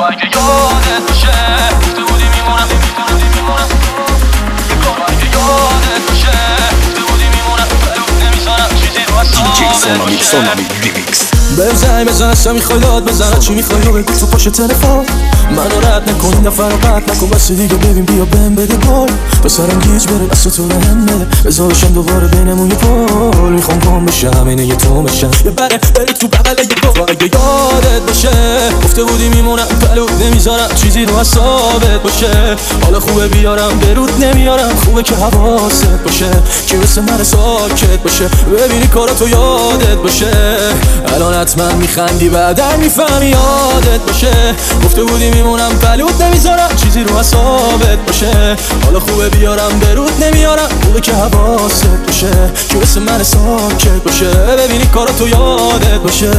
اگه یادت باشه گفته بودی میمونم اگه یادت باشه گفته بودی میمونم نمیذارم چیزی رو DJ Sonami Remix. بهم زنگ بزن اصلا میخوای داد بزن چی میخوای رو بگو تو پشت تلفن منو رد نکن این دفعه رو قطع نکن بس دیگه ببین بیا بهم بده گل پسرم گیج بره دست تو بهم بده بذارشم دوباره بینمون یه پل میخوام گم بشم اینه یه تو بشم یه بره بری تو بغل یه گل اگه یادت باشه گفته بودی میمونم پلو نمیذارم چیزی رو حسابت باشه حالا خوبه بیارم برود نمیارم خوبه که حواست باشه که مثل من ساکت باشه ببینی کاراتو یادت باشه الان حتما میخندی بعدا میفهمی یادت باشه گفته بودی میمونم پلوت نمیذارم چیزی رو حسابت باشه حالا خوبه بیارم برود نمیارم خوبه که حواست باشه که مثل من ساکت باشه ببینی کاراتو یادت باشه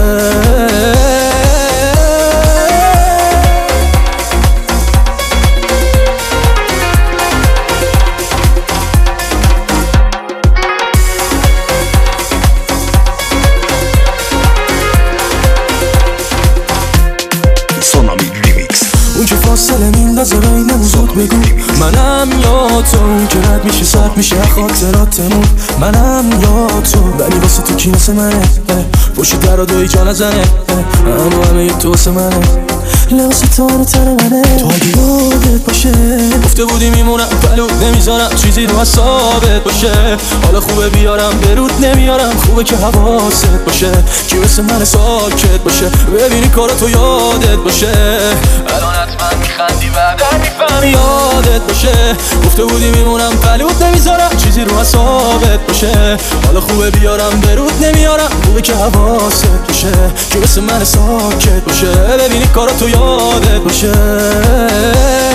اون که فاصله میندازه بینمون زود بگو منم یا تو اون که رد میشه سرد میشه خاطراتمون منم یا تو ولی واسه تو کی مثل منه پشت در و دوی جا نزنه اما همه تو واسه منه لباس تو رو تر منه تو اگه یادت باشه گفته بودی میمونم پلو نمیذارم چیزی رو حسابت باشه حالا خوبه بیارم برود نمیارم خوبه که حواست باشه کی مثل من ساکت باشه ببینی کاراتو یادت باشه الان حتما میخندی بعدا میفهمی یادت باشه گفته بودی میمونم پلوت نمیذارم چیزی رو حسابت باشه حالا خوبه بیارم برود نمیارم خوبه که حواست باشه کی مثل من ساکت باشه ببینی کاراتو یادت باشه